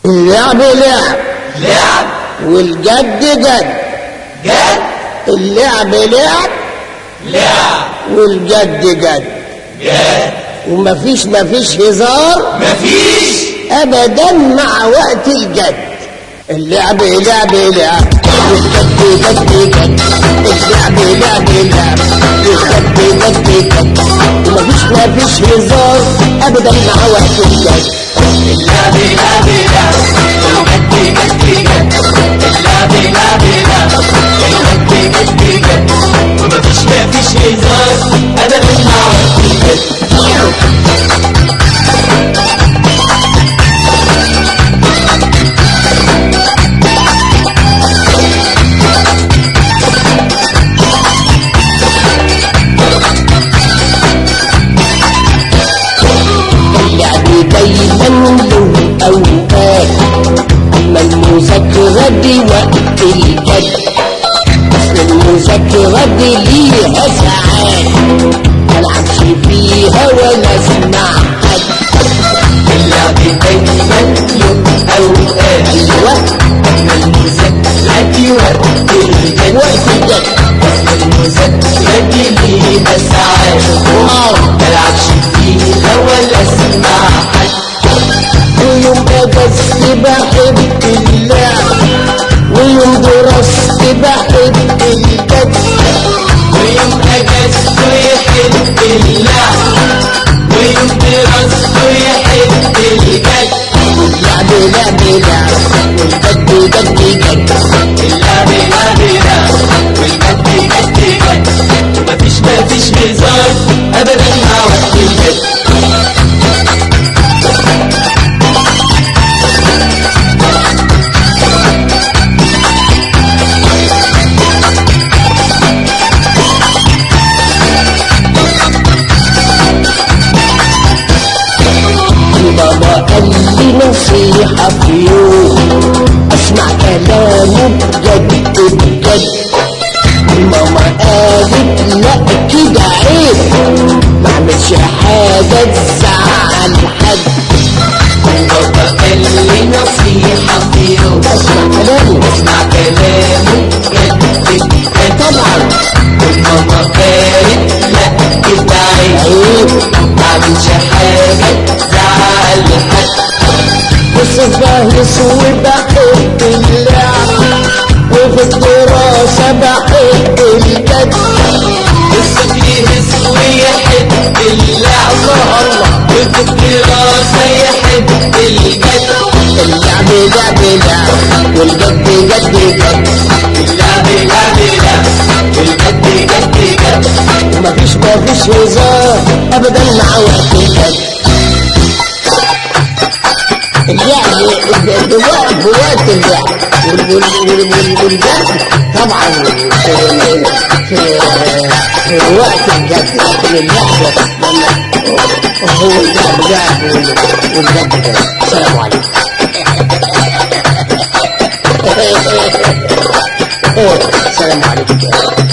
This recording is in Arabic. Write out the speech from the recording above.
اللعب لعب لعب والجد جد. جد. اللعب لعب لعب والجد جد. جد. ومفيش هزار مفيش ابدا مع وقت الجد. اللعب لعب لعب والجد جد جد. اللعب لعب لعب والجد جد جد. ومفيش هزار ابدا مع وقت الجد. اللعب لعب لعب والجد جد جد. اللعب لعب لعب والجد جد جد. ومفيش هزار ابدا مع وقت الجد. دايما له اوقات، اما المذاكرة دي وقت الجد. اصل المذاكرة دي ليها ساعات ملعبش فيها ولا اسمع حد. اللعب دايما له اوقات. ايوه اما المذاكرة دي وقت الجد. وقت الجد. اصل المذاكرة دي ليها ساعات ملعبش فيها ولا اسمع حد. ويوم اجازتي بحب اللعب، ويوم دراستي بحب الجد. ويوم اجازته يحب اللعب، ويوم دراسته يحب الجد. اللعب لعب لعب والجد جد جد. اللعب لعب لعب والجد جد جد. ومفيش هزار ابدا مع وقت الجد. بابا قال لي نصيحة في يوم اسمع كلامه بجد بجد. ماما قالت لا كده عيب معملش حاجة تزعل حد. بابا قال لي نصيحة في يوم اسمع كلامه جد جد. طبعا. وماما قالت لا كده عيب معملش حاجة تزعل حد. بص فاهس وبحب اللعب، وفي الدراسة بحب الجد. بص فيهس ويحب اللعب، وفي الدراسة يحب الجد. اللعب لعب لعب والجد جد جد. اللعب لعب لعب والجد جد جد. ومفيش هزار ابدا مع وقت الجد. اللعب بوقت اللعب والجد طبعا في وقت الجد. لكن اللعب هو اللعب والجد جد. السلام عليكم. السلام عليكم.